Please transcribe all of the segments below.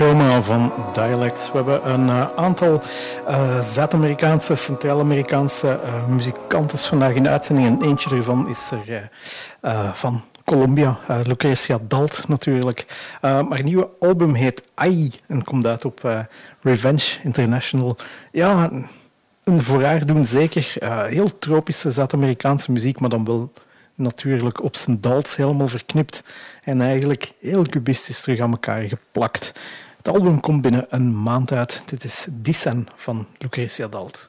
Chroma van Dialect. We hebben een aantal Zuid-Amerikaanse, Centraal-Amerikaanse muzikanten vandaag in de uitzending. En eentje ervan is er van Colombia, Lucrecia Dalt natuurlijk. Maar een nieuwe album heet Ai en komt uit op Revenge International. Ja, een voor haar doen zeker. Heel tropische Zuid-Amerikaanse muziek, maar dan wel natuurlijk op zijn Dalt helemaal verknipt. En eigenlijk heel cubistisch terug aan elkaar geplakt. Het album komt binnen een maand uit. Dit is Dicen van Lucrecia Dalt.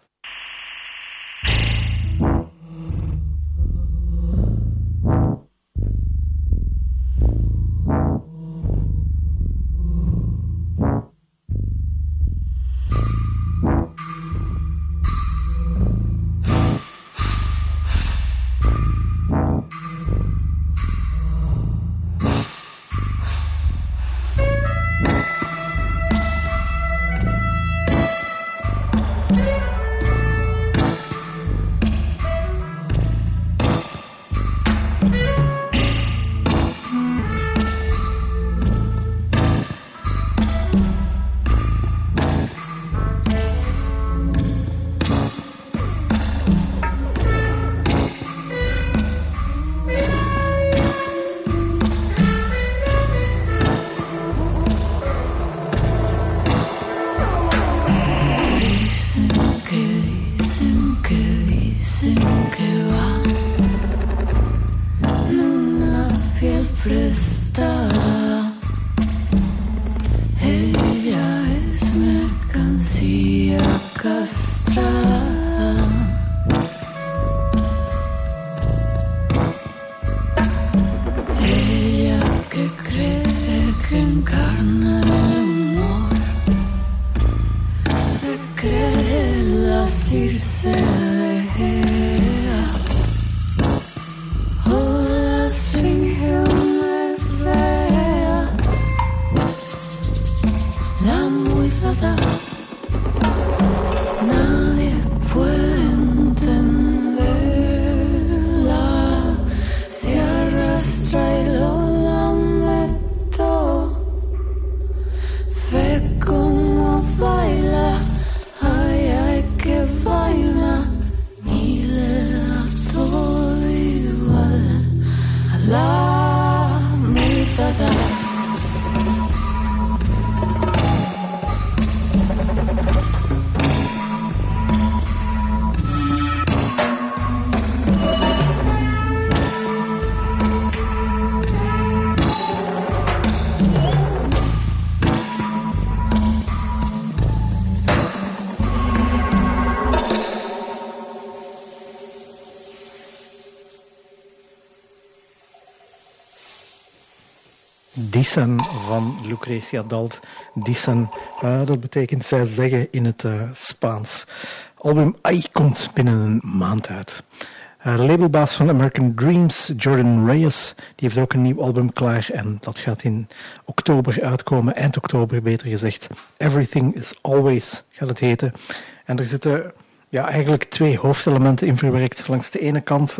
Dicen van Lucrecia Dalt. Dicen, dat betekent zij zeggen in het Spaans. Album Ai komt binnen een maand uit. Labelbaas van American Dreams, Jordan Reyes, die heeft ook een nieuw album klaar en dat gaat in oktober uitkomen, eind oktober beter gezegd. Everything is Always gaat het heten. En er zitten eigenlijk twee hoofdelementen in verwerkt. Langs de ene kant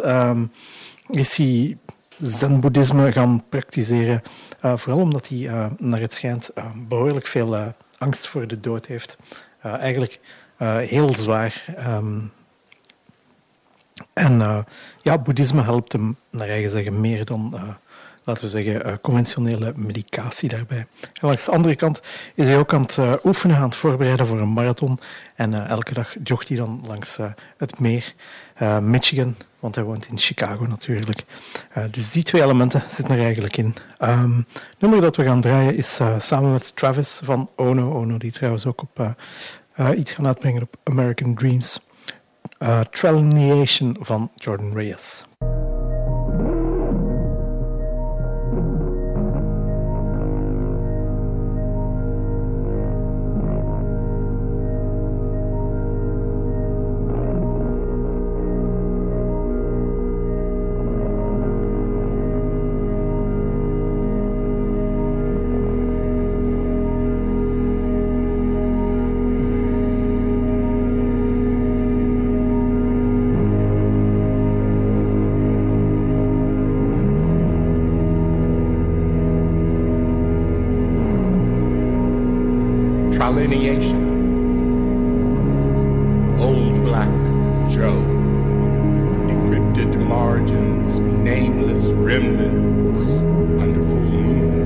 is hij zen-boeddhisme gaan praktiseren. Vooral omdat hij, naar het schijnt, behoorlijk veel angst voor de dood heeft. Eigenlijk heel zwaar. Boeddhisme helpt hem, naar eigen zeggen, meer dan, laten we zeggen, conventionele medicatie daarbij. En langs de andere kant is hij ook aan het oefenen, aan het voorbereiden voor een marathon. En elke dag joggt hij dan langs het meer, Michigan, want hij woont in Chicago natuurlijk. Dus die twee elementen zitten er eigenlijk in. Het nummer dat we gaan draaien is samen met Travis van Ono. Ono die trouwens ook op iets gaan uitbrengen op American Dreams. Tralineation van Jordan Reyes. delineation. Old Black Joe. Decrypted margins, nameless remnants under full moon.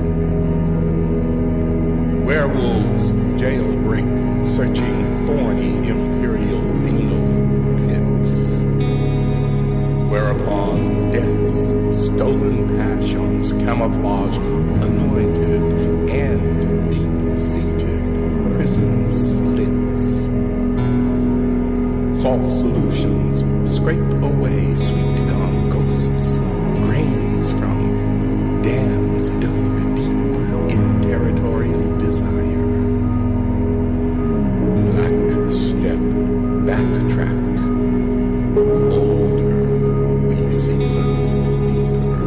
Werewolves jailbreak, searching thorny imperial venal pits. Whereupon death's stolen passions camouflage anointed and deep-seated prison slits. False solutions scrape away sweet-gum ghosts, grains from dams dug deep in territorial desire. Black step, backtrack, older, we season deeper.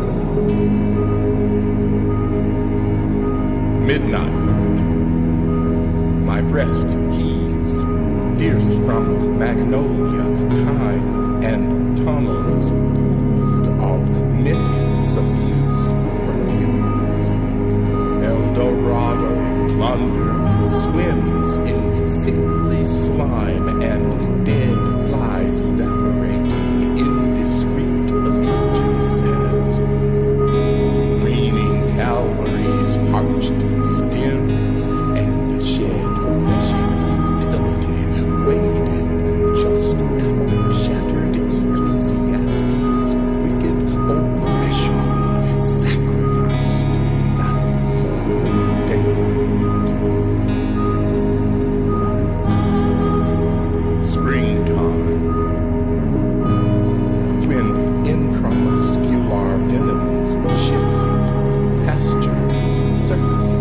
Midnight, my breast heaves, fierce from magnolia, time, and tunnels pooled of mint-suffused perfumes. El Dorado plunder swims in sickly slime and dead flies evaporating indiscreet allegiances. Greening Calvary's parched stems and shed fleshy futility waded just after shattered Ecclesiastes' wicked oppression sacrificed night for daylight. Springtime, when intramuscular venoms shift, pastures surface.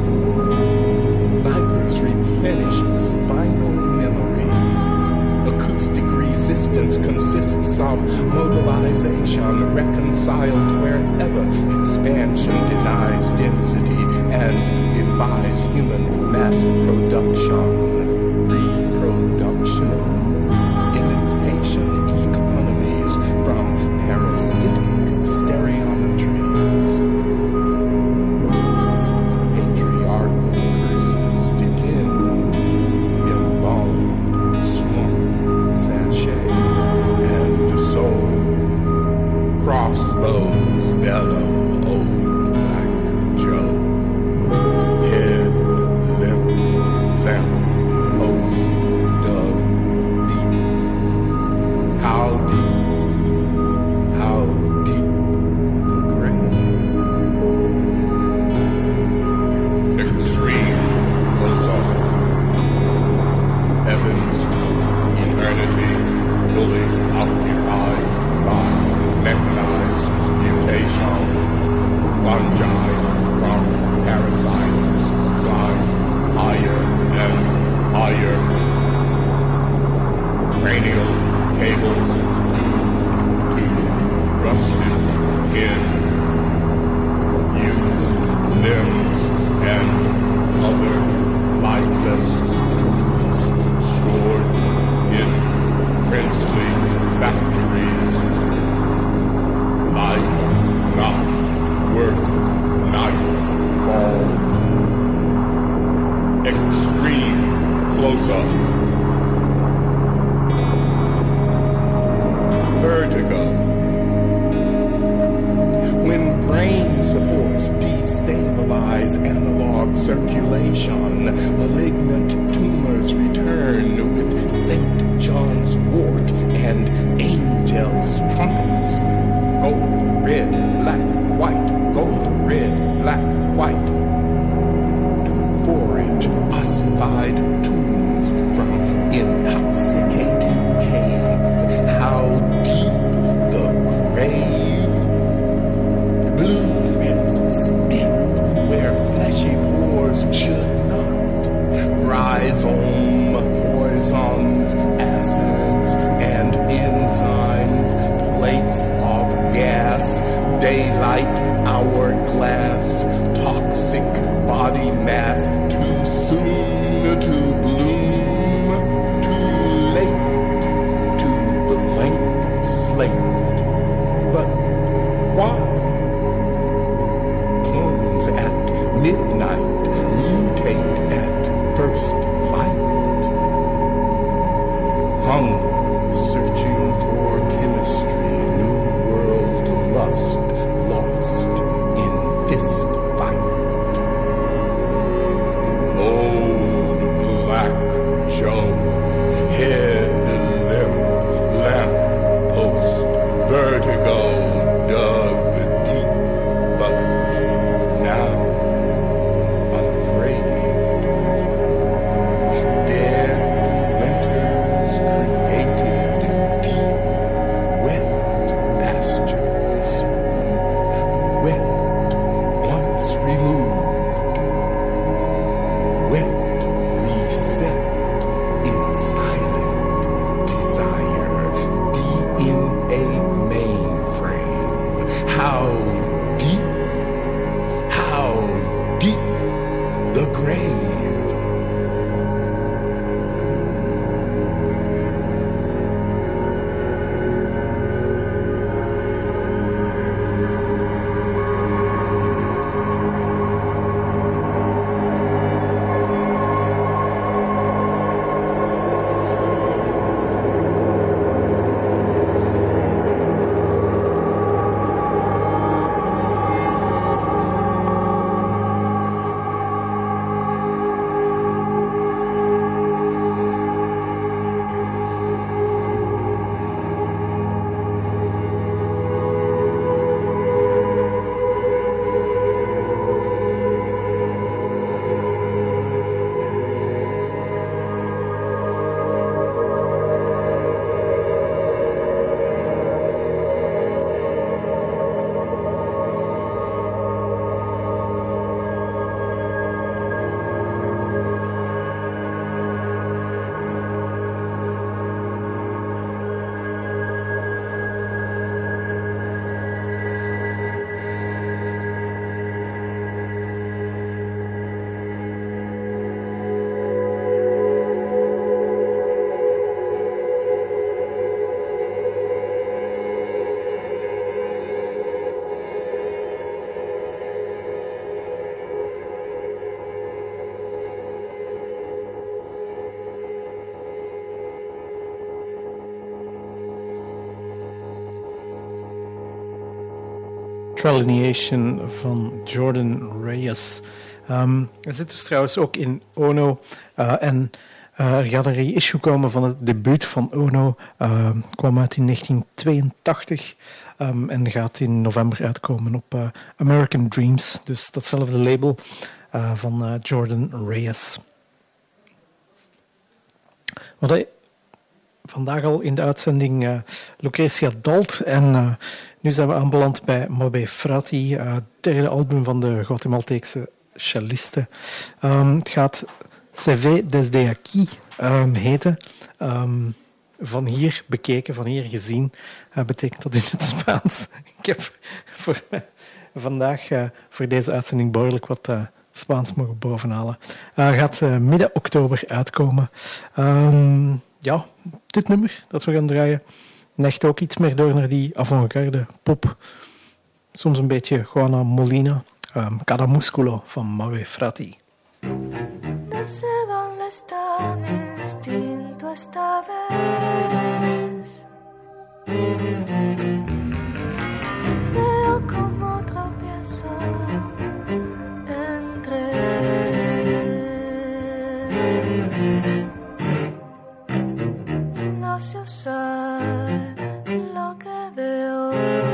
Vipers replenish spinal memory. Acoustic resistance consists of mobilization reconciled wherever expansion denies density and defies human mass production. Reproduction. Imitation economies from parasitic stereometries. Patriarchal curses defend, embalmed swamp, sachet, and soul. Crossbows bellow, old Black Joe. Head limp, lamp post dug deep. How deep the grave? Extreme philosophy. Heaven's eternity fully occupied by mechanized mutation. Fungi from parasites climb higher and higher. Cranial cables to rusted tin. Used limbs and other lifeless stored in princely factories. Life not worth nightfall. Extreme close-up. Vertigo. When brain supports destabilize analog circulation, malignant tumors return with St. John's wort and angels' trumpets. Gold, red, black, white, gold, red, black, white. To forage ossified tombs from intoxicating caves. How deep the grave? Blueprints stamped where fleshy pores should not. Rhizome poisons, acids, and enzymes. Plates of gas, daylight, hourglass, toxic body mass, too soon to bloom, too late to blank slate. But why? Clones at midnight mutate at first vertigo dug deep, but now unafraid. Dead winters created deep, wet pastures. Wet once removed. Wet reset in silent desire. DNA mainframe. How deep the grave. Tralineation van Jordan Reyes. Hij zit dus trouwens ook in Ono. En er gaat een reissue komen van het debuut van Ono. Kwam uit in 1982. En gaat in november uitkomen op American Dreams. Dus datzelfde label van Jordan Reyes. Wat hij vandaag al in de uitzending Lucretia Dalt. En nu zijn we aanbeland bij Mabe Frati, derde album van de Guatemalteekse celliste. Het gaat CV desde aquí heten. Van hier bekeken, van hier gezien, betekent dat in het Spaans. Ik heb vandaag voor deze uitzending behoorlijk wat Spaans mogen bovenhalen. Gaat midden oktober uitkomen. Ja, dit nummer dat we gaan draaien neigt ook iets meer door naar die avant-garde pop. Soms een beetje Juana Molina. Cada Musculo van Mabe Frati. No sé dónde está mi instinto esta vez. Veo como tropiezo entre no sé usar lo que veo.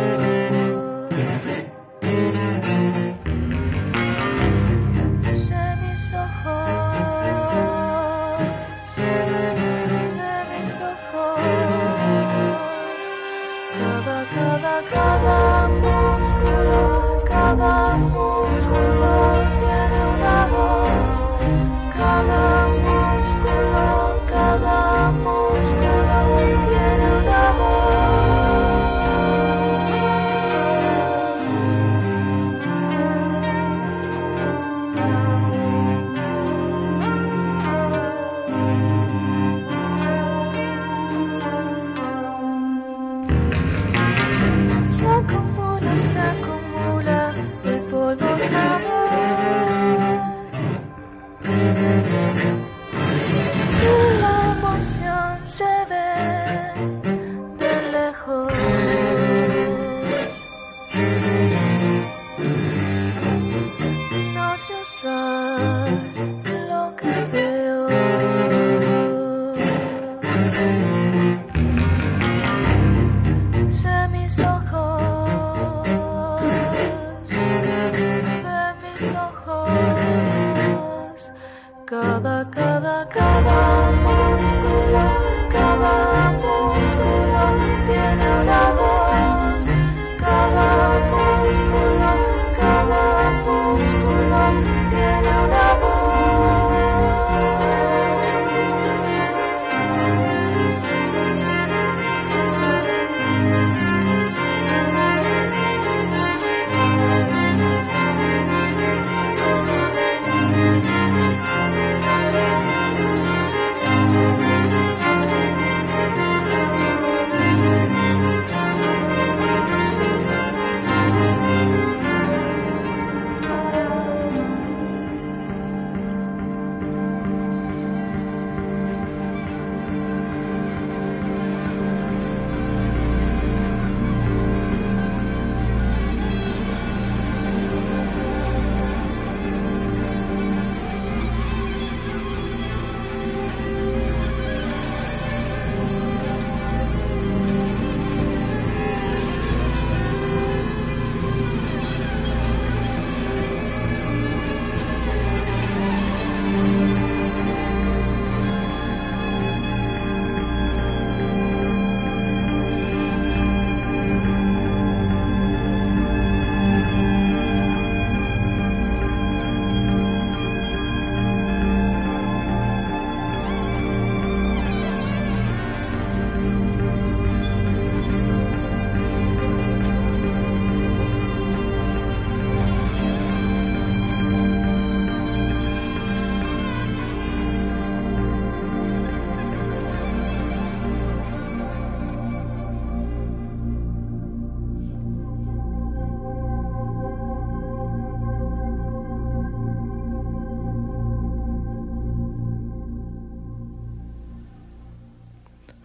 Cada músculo tiene una voz. Cada músculo tiene una Se acumula el polvo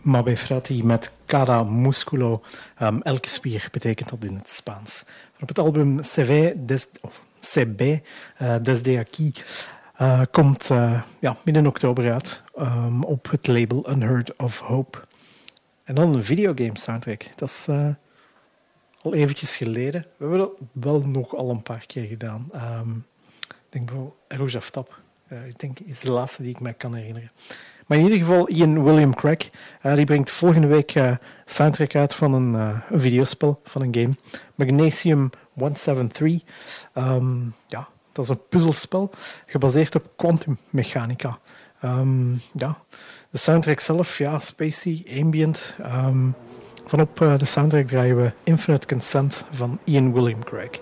Maar bij Frati met cada musculo, elke spier betekent dat in het Spaans. Op het album CB Desde Aquí komt midden oktober uit op het label Unheard of Hope. En dan een videogame soundtrack. Dat is al eventjes geleden. We hebben dat wel nog al een paar keer gedaan. Ik denk bijvoorbeeld Rouge Aftap. Ik denk is de laatste die ik me kan herinneren. Maar in ieder geval Ian William Craig. Die brengt volgende week soundtrack uit van een videospel, van een game. Magnesium 173. Dat is een puzzelspel gebaseerd op quantummechanica. De soundtrack zelf, spacey, ambient. Vanop de soundtrack draaien we Infinite Consent van Ian William Craig.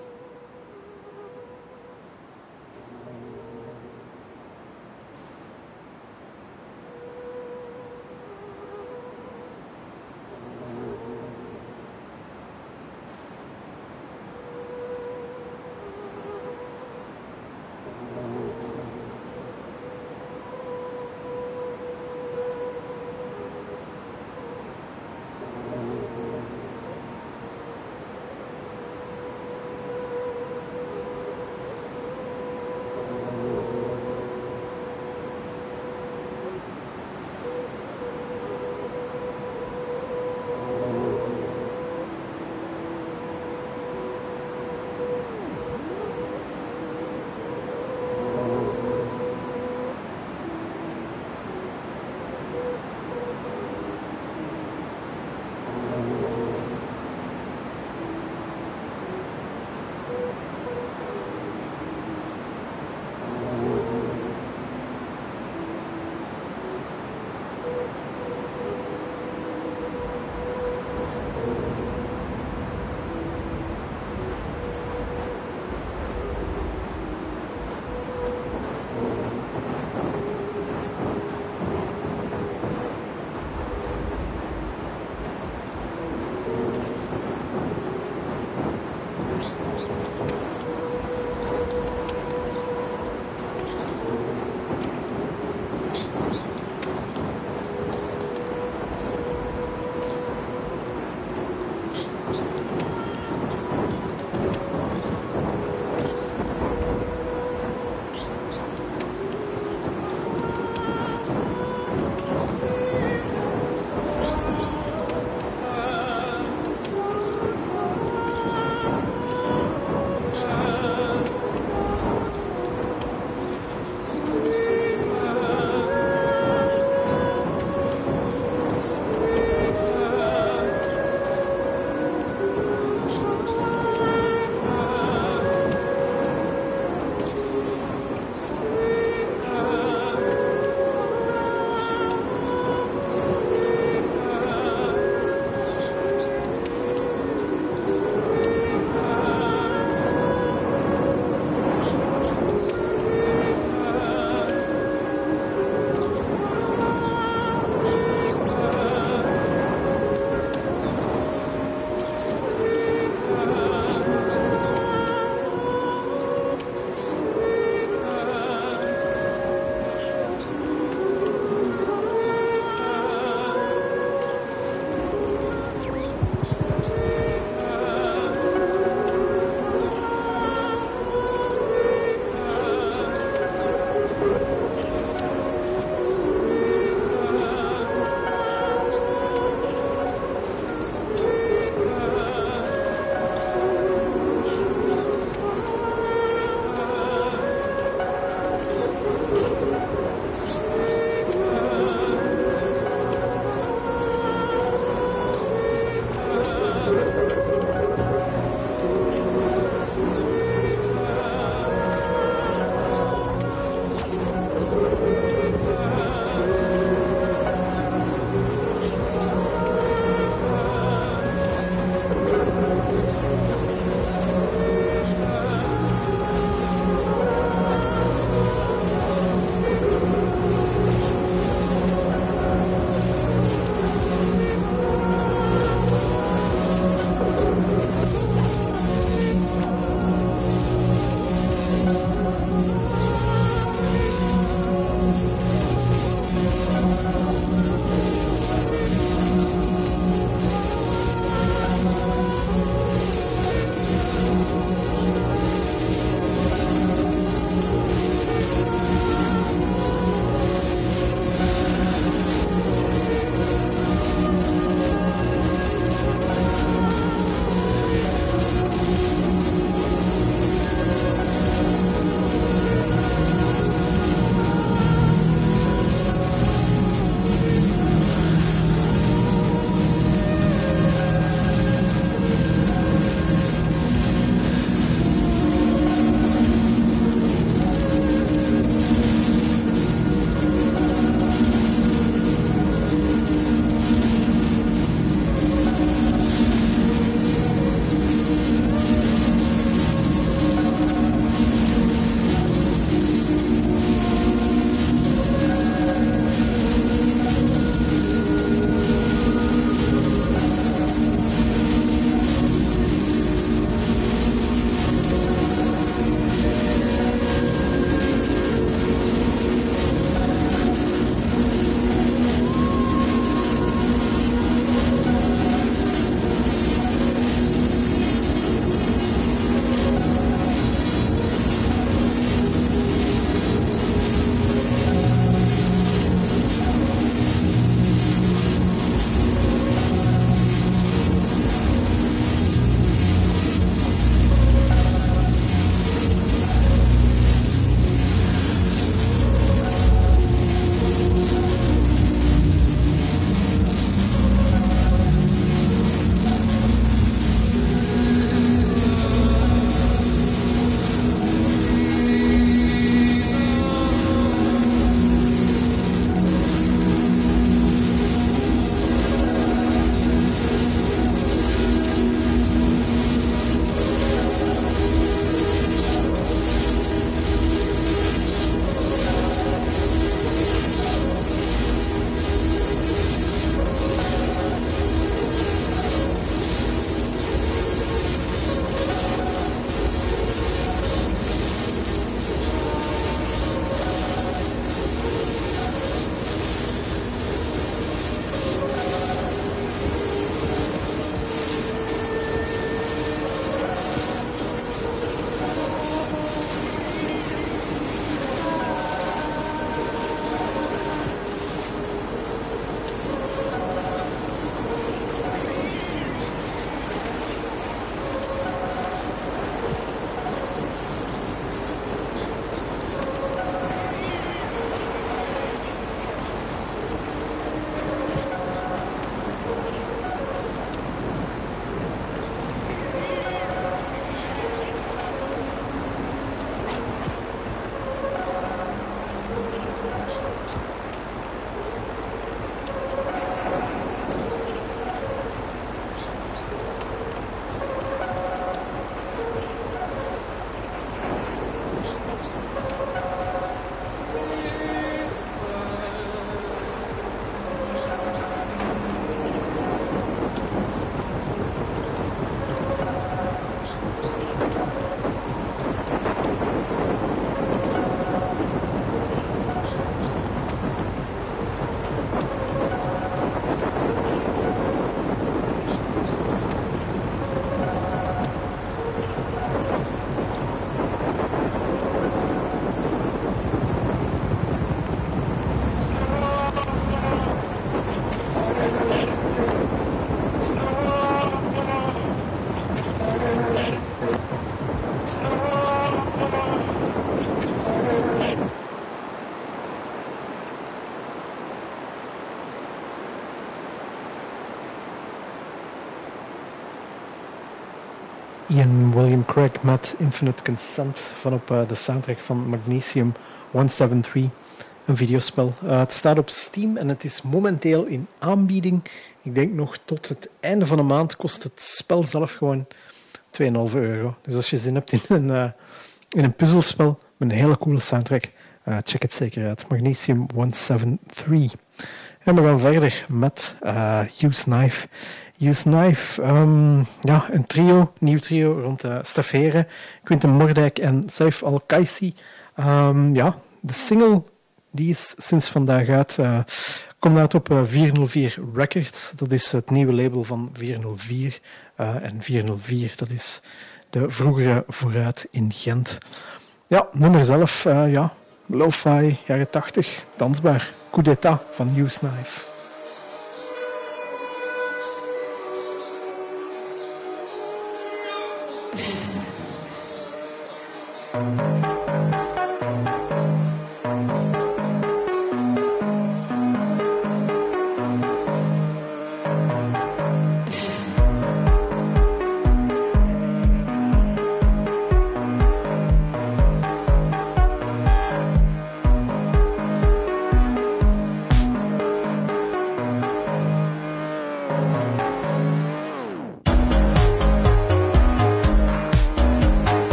Ian William Craig met Infinite Consent van op de soundtrack van Magnesium 173, een videospel. Het staat op Steam en het is momenteel in aanbieding. Ik denk nog tot het einde van de maand kost het spel zelf gewoon €2,5. Dus als je zin hebt in een puzzelspel met een hele coole soundtrack, check het zeker uit. Magnesium 173. En we gaan verder met Use Knife. Use Knife, een nieuw trio rond Stef Heren, Quinten Mordijk en Saif Al-Kaisi. De single die is sinds vandaag uit, komt uit op 404 Records. Dat is het nieuwe label van 404. En 404, dat is de vroegere Vooruit in Gent. Ja, nummer zelf, lo-fi, jaren 80, dansbaar. Coup d'état van Use Knife.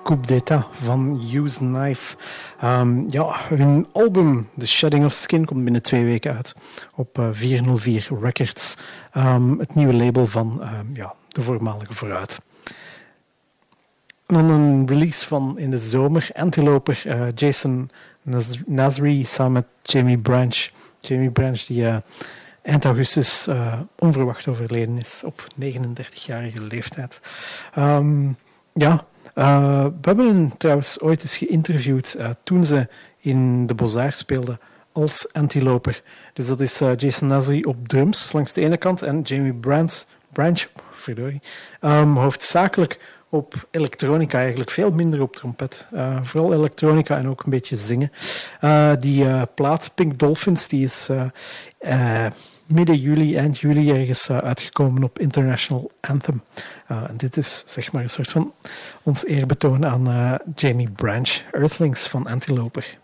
coup d'état van Use Knife. Hun album The Shedding of Skin komt binnen 2 weken uit op 404 Records. Het nieuwe label van de voormalige Vooruit. En dan een release van in de zomer. Antiloper, Jason Nasri samen met Jamie Branch. Jamie Branch die eind augustus onverwacht overleden is op 39-jarige leeftijd. We hebben hen trouwens ooit eens geïnterviewd toen ze in de Beaux-Arts speelden als Antiloper. Dus dat is Jason Nasri op drums langs de ene kant en Jamie Branch hoofdzakelijk op elektronica, eigenlijk veel minder op trompet. Vooral elektronica en ook een beetje zingen. Die plaat Pink Dolphins die is midden juli, eind juli ergens uitgekomen op International Anthem. En dit is zeg maar een soort van ons eerbetoon aan Jamie Branch, Earthlings van Antiloper.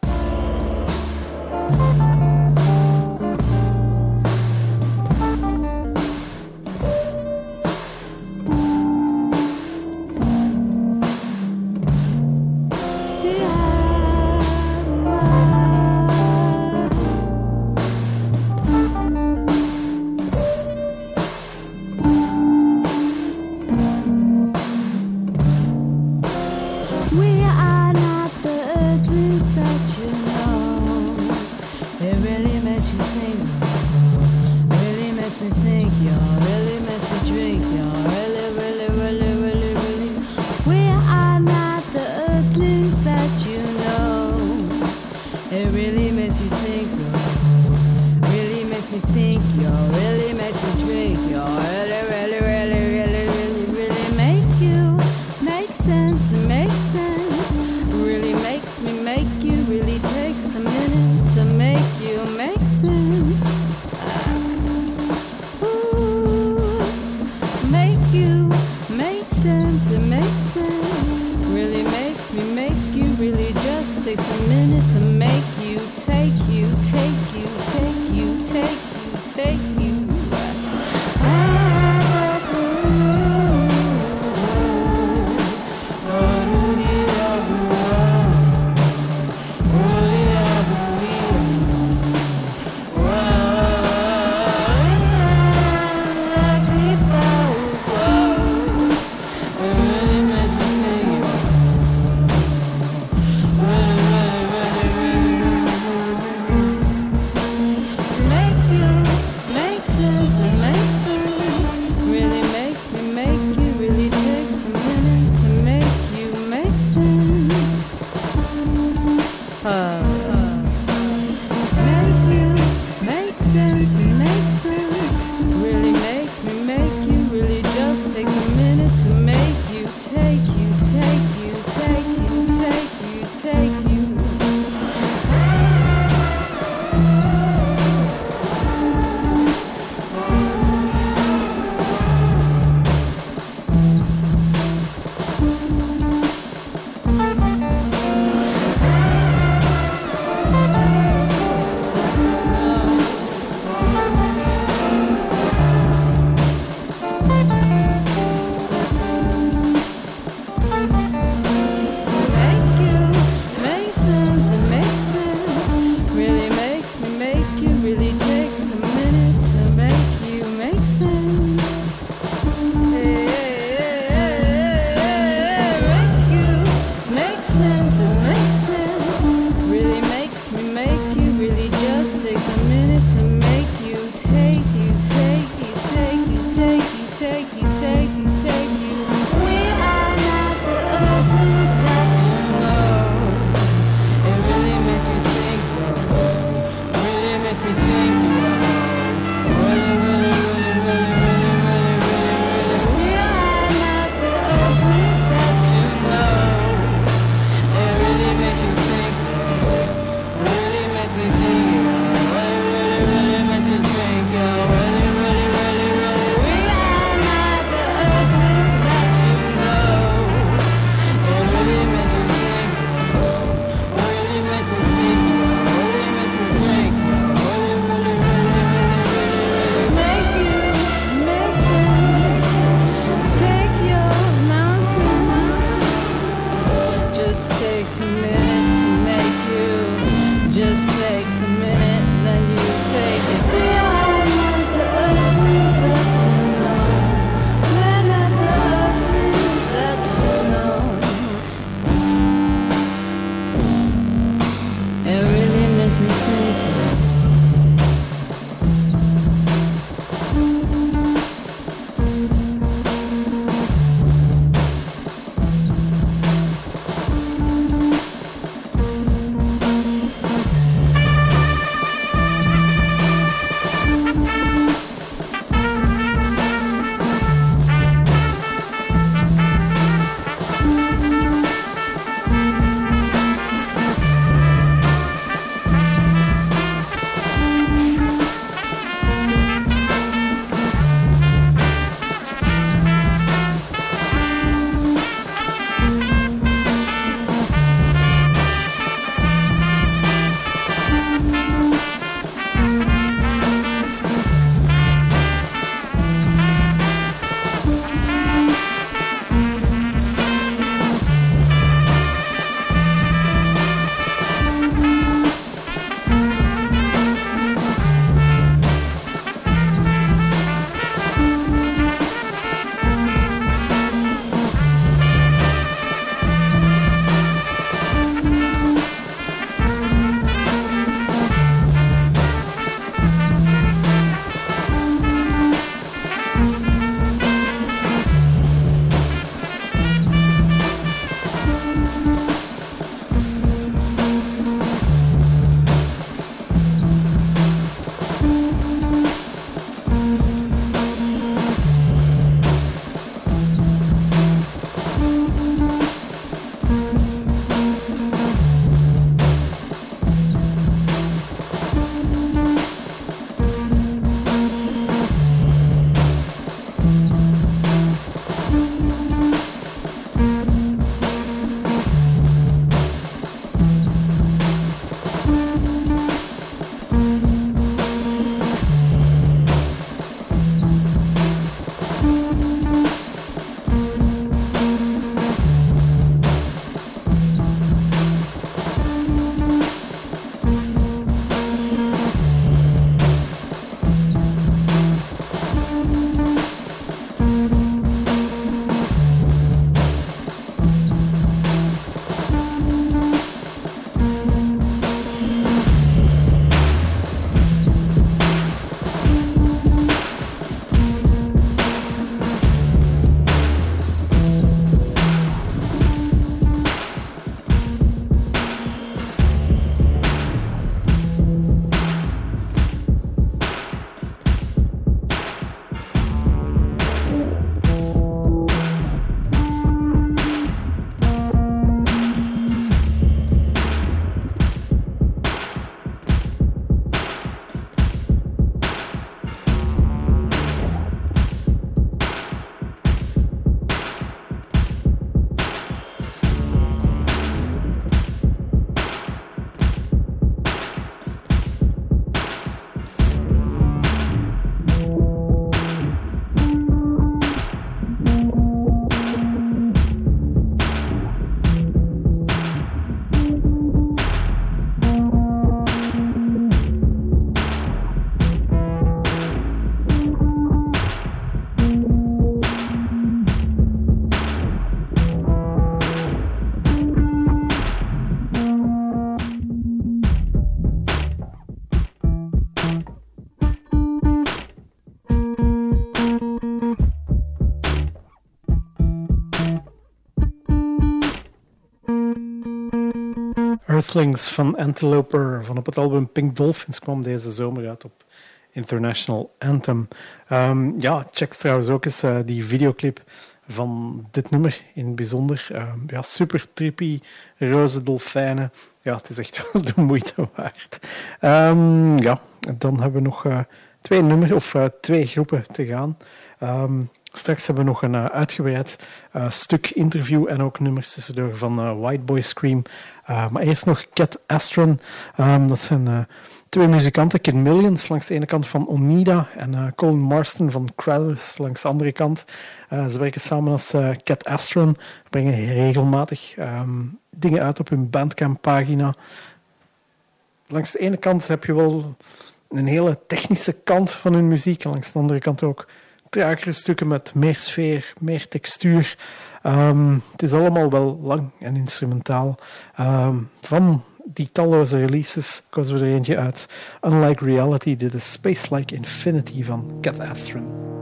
There Earthlings van Antiloper van op het album Pink Dolphins kwam deze zomer uit op International Anthem. Check trouwens ook eens die videoclip van dit nummer in het bijzonder. Super trippy, roze dolfijnen. Ja, het is echt wel de moeite waard. Dan hebben we nog twee groepen te gaan. Straks hebben we nog een uitgebreid stuk interview en ook nummers tussendoor van White Boy Scream. Maar eerst nog Cat Astron. Dat zijn twee muzikanten, Kid Millions langs de ene kant van Onida en Colin Marston van Crowders langs de andere kant. Ze werken samen als Cat Astron, brengen regelmatig dingen uit op hun Bandcamp-pagina. Langs de ene kant heb je wel een hele technische kant van hun muziek en langs de andere kant ook tragere stukken met meer sfeer, meer textuur. Het is allemaal wel lang en instrumentaal. Van die talloze releases kozen we er eentje uit. Unlike Reality, dit is Space Like Infinity van Cat Astron.